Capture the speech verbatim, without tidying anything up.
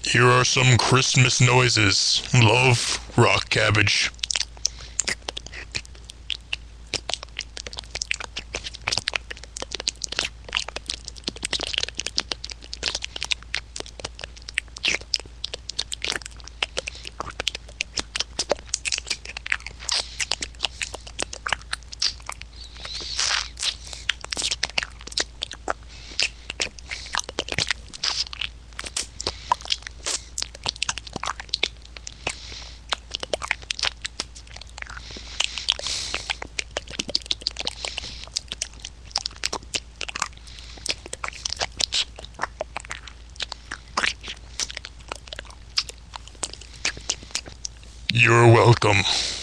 Here are some Christmas noises. Love, rock cabbage. You're welcome.